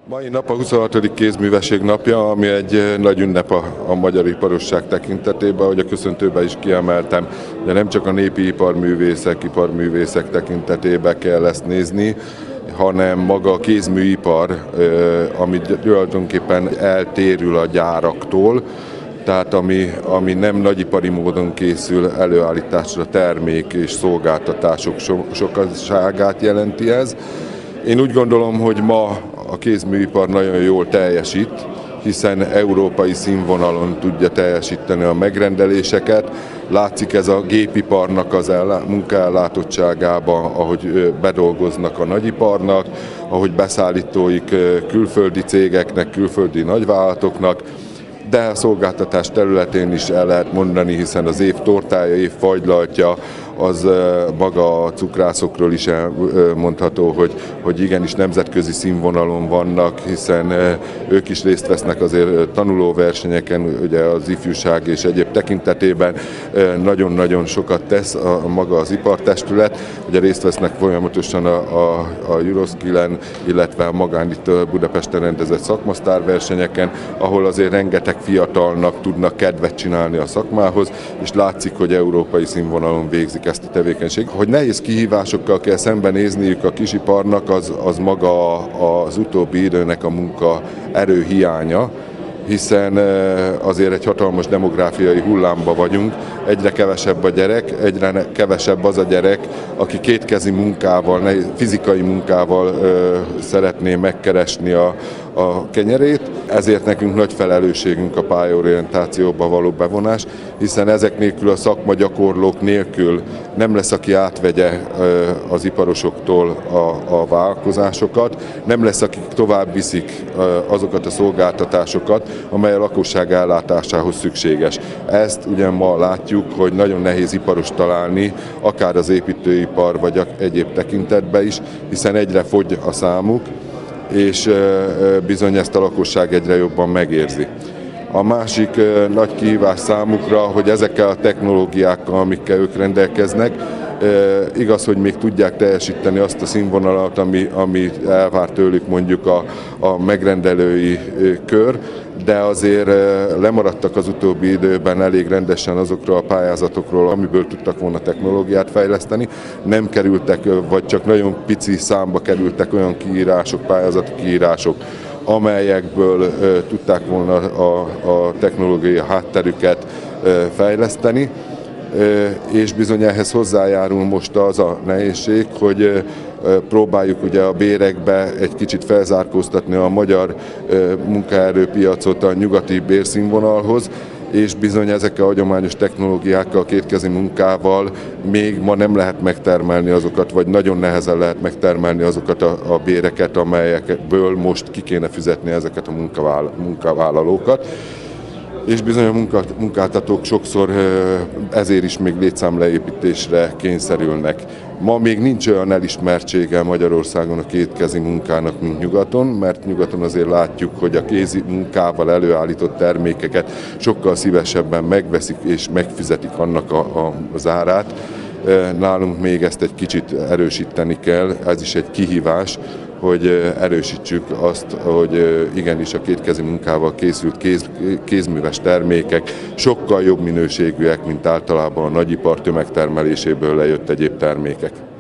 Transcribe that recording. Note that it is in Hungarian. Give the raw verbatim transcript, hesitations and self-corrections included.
Mai nap a huszonhatodik kézművesség napja, ami egy nagy ünnep a, a magyar iparosság tekintetében, ahogy a köszöntőben is kiemeltem, de nem csak a népi iparművészek, iparművészek tekintetében kell ezt nézni, hanem maga a kézműipar, ami tulajdonképpen eltérül a gyáraktól, tehát ami, ami nem nagyipari módon készül előállításra, termék és szolgáltatások sokaságát jelenti ez. Én úgy gondolom, hogy ma a kézműipar nagyon jól teljesít, hiszen európai színvonalon tudja teljesíteni a megrendeléseket. Látszik ez a gépiparnak az munkaellátottságában, ahogy bedolgoznak a nagyiparnak, ahogy beszállítóik külföldi cégeknek, külföldi nagyvállalatoknak, de a szolgáltatás területén is el lehet mondani, hiszen az év tortája, év fagylaltja, az maga a cukrászokról is mondható, hogy, hogy igenis nemzetközi színvonalon vannak, hiszen ők is részt vesznek azért tanulóversenyeken, ugye az ifjúság és egyéb tekintetében nagyon-nagyon sokat tesz a, maga az ipartestület, ugye részt vesznek folyamatosan a, a, a Euroskillen, illetve a magán itt Budapesten rendezett szakmasztárversenyeken, ahol azért rengeteg fiatalnak tudnak kedvet csinálni a szakmához, és látszik, hogy európai színvonalon végzik ezt a tevékenység. Hogy nehéz kihívásokkal kell szembenézniük a kisiparnak, az, az maga az utóbbi időnek a munka erőhiánya, hiszen azért egy hatalmas demográfiai hullámba vagyunk, egyre kevesebb a gyerek, egyre kevesebb az a gyerek, aki kétkezi munkával, fizikai munkával szeretné megkeresni a, a kenyerét, ezért nekünk nagy felelősségünk a pályaorientációba való bevonás, hiszen ezek nélkül, a szakmagyakorlók nélkül nem lesz, aki átvegye az iparosoktól a, a vállalkozásokat, nem lesz, akik tovább viszik azokat a szolgáltatásokat, amely a lakosság ellátásához szükséges. Ezt ugye ma látjuk, hogy nagyon nehéz iparos találni, akár az építőipar, vagy egyéb tekintetben is, hiszen egyre fogy a számuk, és bizony ezt a lakosság egyre jobban megérzi. A másik nagy kihívás számukra, hogy ezekkel a technológiákkal, amikkel ők rendelkeznek, igaz, hogy még tudják teljesíteni azt a színvonalat, ami, ami elvár tőlük mondjuk a, a megrendelői kör, de azért lemaradtak az utóbbi időben elég rendesen azokról a pályázatokról, amiből tudtak volna technológiát fejleszteni. Nem kerültek, vagy csak nagyon pici számba kerültek olyan kiírások, pályázati kiírások, amelyekből tudták volna a, a technológiai hátterüket fejleszteni. És bizony ehhez hozzájárul most az a nehézség, hogy próbáljuk ugye a bérekbe egy kicsit felzárkóztatni a magyar munkaerőpiacot a nyugati bérszínvonalhoz, és bizony ezekkel a hagyományos technológiákkal, kétkezi munkával még ma nem lehet megtermelni azokat, vagy nagyon nehezen lehet megtermelni azokat a, a béreket, amelyekből most ki kéne fizetni ezeket a munkavállalókat. És bizony a munkáltatók sokszor ezért is még létszámleépítésre kényszerülnek. Ma még nincs olyan elismertsége Magyarországon a kétkezi munkának, mint nyugaton, mert nyugaton azért látjuk, hogy a kézi munkával előállított termékeket sokkal szívesebben megveszik és megfizetik annak a, a, az árát. Nálunk még ezt egy kicsit erősíteni kell, ez is egy kihívás, hogy erősítsük azt, hogy igenis a kétkezi munkával készült kéz, kézműves termékek sokkal jobb minőségűek, mint általában a nagyipar tömegtermeléséből lejött egyéb termékek.